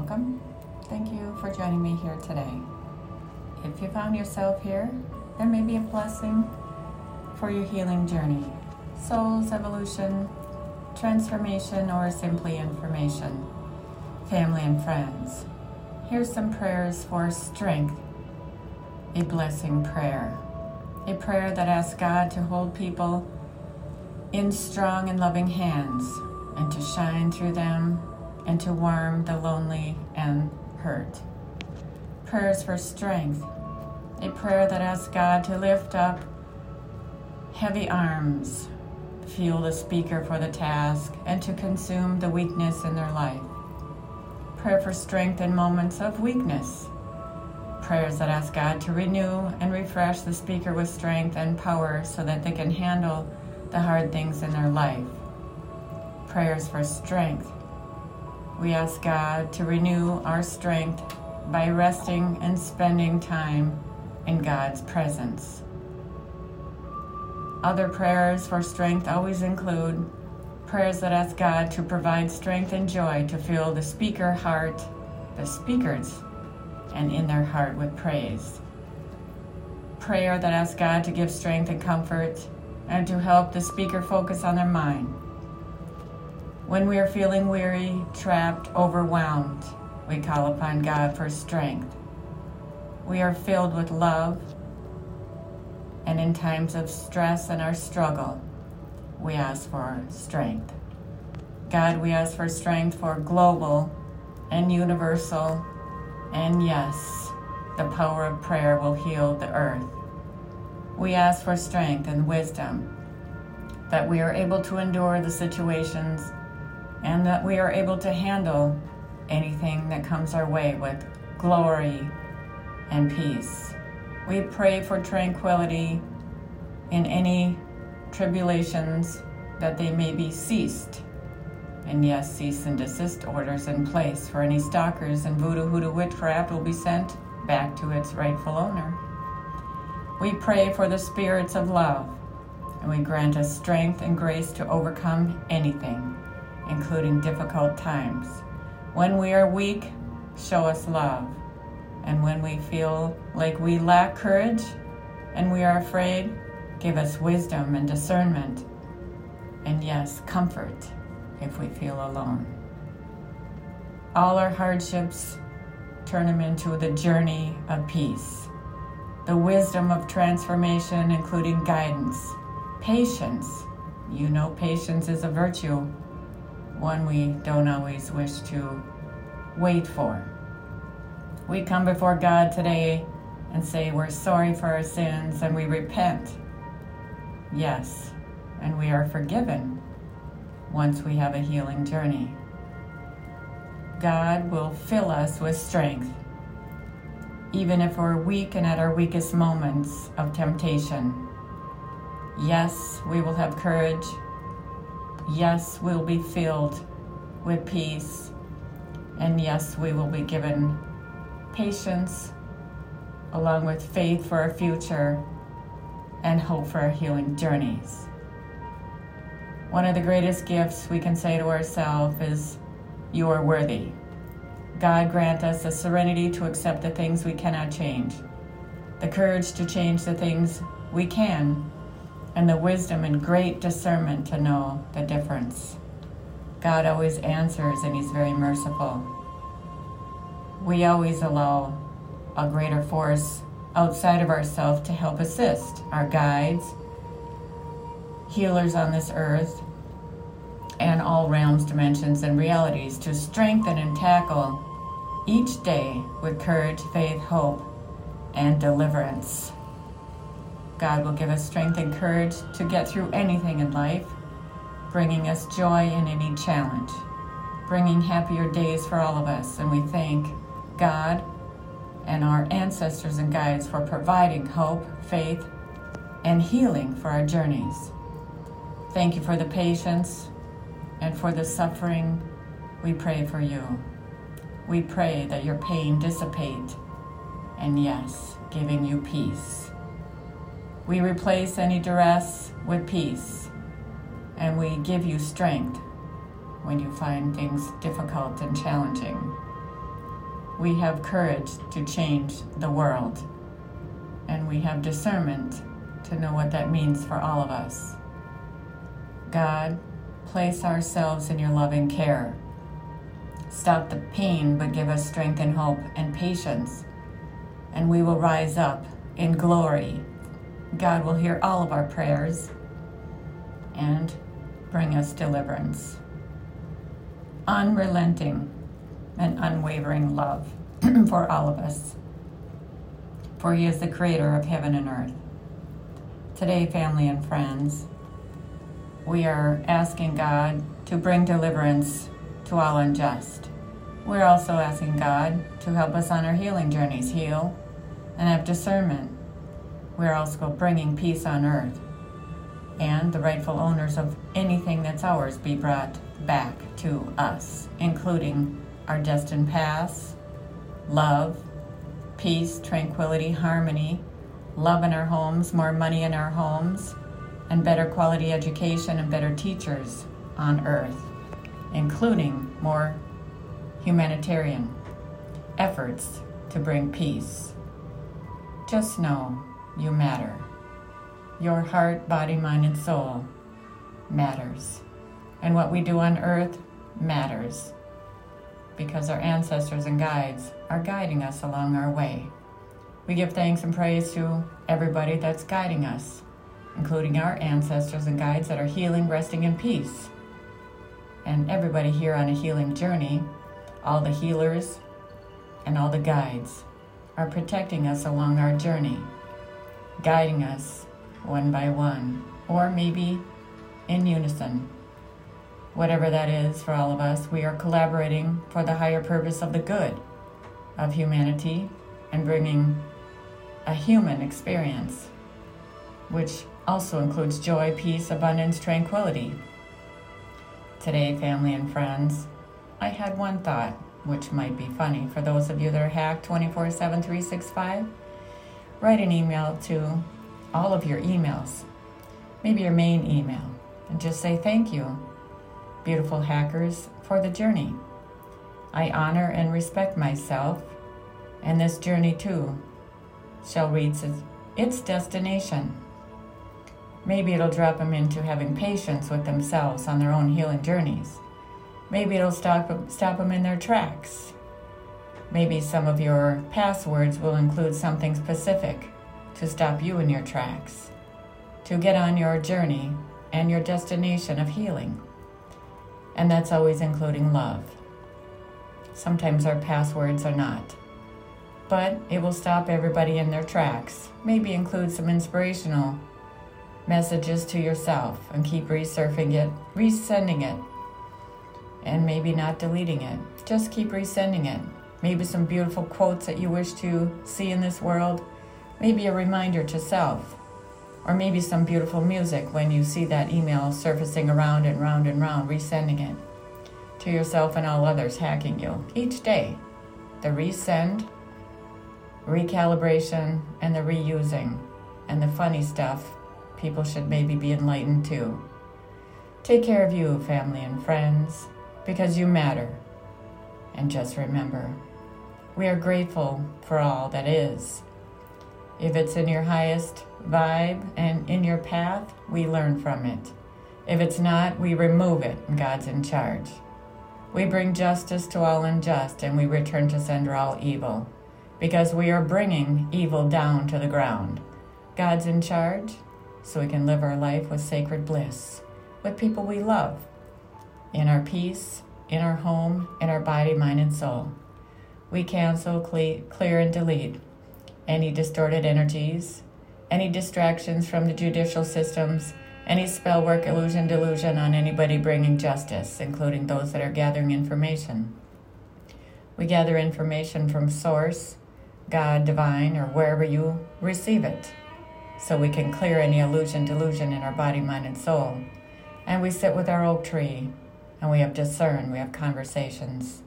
welcome. Thank you for joining me here today. If you found yourself here, there may be a blessing for your healing journey, soul's evolution, transformation, or simply information. Family and friends, here's some prayers for strength. A blessing prayer. A prayer that asks God to hold people in strong and loving hands and to shine through them and to warm the lonely and hurt. Prayers for strength. A prayer that asks God to lift up heavy arms, fuel the speaker for the task, and to consume the weakness in their life. Prayer for strength in moments of weakness. Prayers that ask God to renew and refresh the speaker with strength and power so that they can handle the hard things in their life. Prayers for strength. We ask God to renew our strength by resting and spending time in God's presence. Other prayers for strength always include prayers that ask God to provide strength and joy to fill the speakers, and in their heart with praise. Prayer that asks God to give strength and comfort and to help the speaker focus on their mind. When we are feeling weary, trapped, overwhelmed, we call upon God for strength. We are filled with love, and in times of stress and our struggle, we ask for strength. God, we ask for strength for global and universal, and yes, the power of prayer will heal the earth. We ask for strength and wisdom, that we are able to endure the situations and that we are able to handle anything that comes our way with glory and peace. We pray for tranquility in any tribulations, that they may be ceased. And yes, cease and desist orders in place for any stalkers, and voodoo, hoodoo, witchcraft will be sent back to its rightful owner. We pray for the spirits of love, and we grant us strength and grace to overcome anything, including difficult times. When we are weak, show us love. And when we feel like we lack courage and we are afraid, give us wisdom and discernment. And yes, comfort if we feel alone. All our hardships, turn them into the journey of peace. The wisdom of transformation, including guidance. Patience. You know, patience is a virtue, one we don't always wish to wait for. We come before God today and say we're sorry for our sins and we repent. Yes, and we are forgiven once we have a healing journey. God will fill us with strength, even if we're weak and at our weakest moments of temptation. Yes, we will have courage. Yes, we'll be filled with peace. And yes, we will be given patience, along with faith for our future and hope for our healing journeys. One of the greatest gifts we can say to ourselves is, you are worthy. God grant us the serenity to accept the things we cannot change, the courage to change the things we can, and the wisdom and great discernment to know the difference. God always answers, and He's very merciful. We always allow a greater force outside of ourselves to help assist our guides, healers on this earth, and all realms, dimensions, and realities to strengthen and tackle each day with courage, faith, hope, and deliverance. God will give us strength and courage to get through anything in life, bringing us joy in any challenge, bringing happier days for all of us. And we thank God and our ancestors and guides for providing hope, faith, and healing for our journeys. Thank you for the patience and for the suffering. We pray for you. We pray that your pain dissipate, and yes, giving you peace. We replace any duress with peace, and we give you strength when you find things difficult and challenging. we have courage to change the world, and we have discernment to know what that means for all of us. God, place ourselves in your loving care. Stop the pain, but give us strength and hope and patience, and we will rise up in glory. God will hear all of our prayers and bring us deliverance. Unrelenting and unwavering love for all of us, for He is the creator of heaven and earth. Today, family and friends, we are asking God to bring deliverance to all unjust. We're also asking God to help us on our healing journeys, heal and have discernment. We're also bringing peace on earth, and the rightful owners of anything that's ours be brought back to us, including our destined paths, love, peace, tranquility, harmony, love in our homes, more money in our homes, and better quality education and better teachers on earth, including more humanitarian efforts to bring peace. Just know you matter. Your heart, body, mind, and soul matters. And what we do on earth matters, because our ancestors and guides are guiding us along our way. We give thanks and praise to everybody that's guiding us, including our ancestors and guides that are healing, resting in peace. And everybody here on a healing journey, all the healers and all the guides are protecting us along our journey, guiding us one by one, or maybe in unison. Whatever that is for all of us, we are collaborating for the higher purpose of the good of humanity and bringing a human experience, which also includes joy, peace, abundance, tranquility. Today, family and friends, I had one thought, which might be funny for those of you that are hacked 24/7, 365. Write an email to all of your emails, maybe your main email, and just say thank you, beautiful hackers, for the journey. I honor and respect myself, and this journey too shall reach its destination. Maybe it'll drop them into having patience with themselves on their own healing journeys. Maybe it'll stop them in their tracks. Maybe some of your passwords will include something specific to stop you in your tracks, to get on your journey and your destination of healing. And that's always including love. Sometimes our passwords are not, but it will stop everybody in their tracks. Maybe include some inspirational messages to yourself and keep resurfing it, resending it, and maybe not deleting it. Just keep resending it. Maybe some beautiful quotes that you wish to see in this world, maybe a reminder to self, or maybe some beautiful music when you see that email surfacing around and round and round, resending it to yourself and all others hacking you each day. The resend, recalibration, and the reusing, and the funny stuff, people should maybe be enlightened too. Take care of you, family and friends, because you matter. And just remember, we are grateful for all that is. If it's in your highest vibe and in your path, we learn from it. If it's not, we remove it, and God's in charge. We bring justice to all unjust, and we return to sender all evil, because we are bringing evil down to the ground. God's in charge, so we can live our life with sacred bliss, with people we love, in our peace, in our home, in our body, mind, and soul. We cancel, clear, and delete any distorted energies, any distractions from the judicial systems, any spell work, illusion, delusion on anybody bringing justice, including those that are gathering information. We gather information from Source, God, Divine, or wherever you receive it, so we can clear any illusion, delusion in our body, mind, and soul. And we sit with our oak tree, and we have discern, we have conversations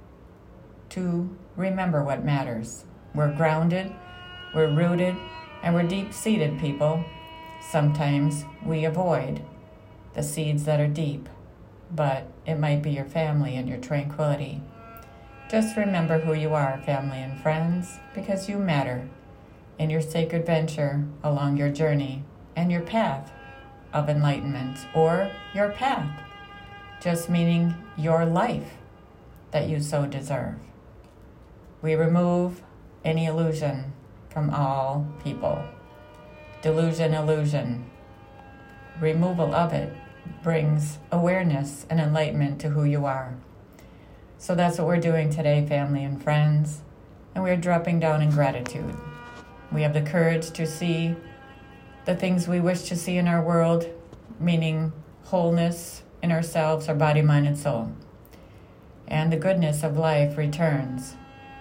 to remember what matters. We're grounded, we're rooted, and we're deep-seated people. Sometimes we avoid the seeds that are deep, but it might be your family and your tranquility. Just remember who you are, family and friends, because you matter in your sacred venture along your journey and your path of enlightenment, or your path, just meaning your life that you so deserve. We remove any illusion from all people. Delusion, illusion. Removal of it brings awareness and enlightenment to who you are. So that's what we're doing today, family and friends. And we're dropping down in gratitude. We have the courage to see the things we wish to see in our world, meaning wholeness in ourselves, our body, mind, and soul. And the goodness of life returns.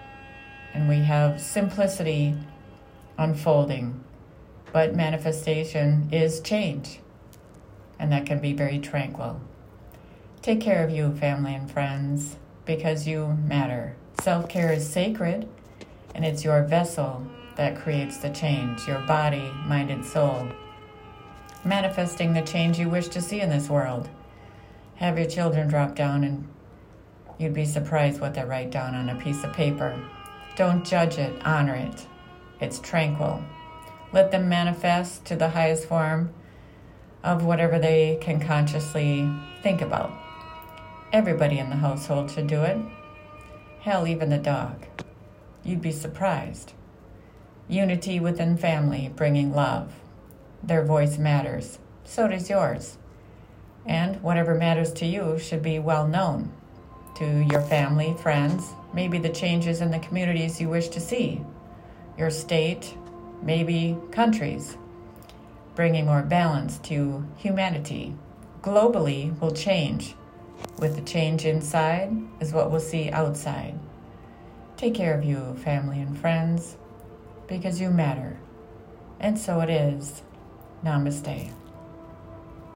And we have simplicity unfolding. But manifestation is change. And that can be very tranquil. Take care of you, family and friends, because you matter. Self-care is sacred, and it's your vessel that creates the change, your body, mind, and soul. Manifesting the change you wish to see in this world. Have your children drop down, and you'd be surprised what they write down on a piece of paper. Don't judge it, honor it. It's tranquil. Let them manifest to the highest form of whatever they can consciously think about. Everybody in the household should do it. Hell, even the dog. You'd be surprised. Unity within family, bringing love. Their voice matters. So does yours. And whatever matters to you should be well known to your family, friends, maybe the changes in the communities you wish to see, your state, maybe countries. Bringing more balance to humanity. Globally will change. With the change inside is what we'll see outside. Take care of you, family and friends, because you matter. And so it is. Namaste.